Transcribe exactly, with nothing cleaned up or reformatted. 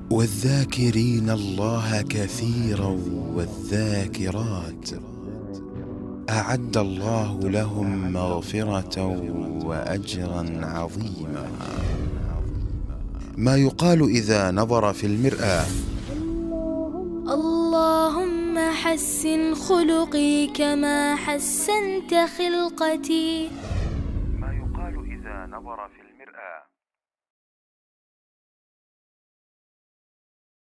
والذاكرين الله كثيرا والذاكرات أعد الله لهم مغفرة وأجرا عظيما. ما يقال إذا نظر في المرآة: اللهم حسن خلقي كما حسنت خلقتي. ما يقال إذا نظر في المرآة: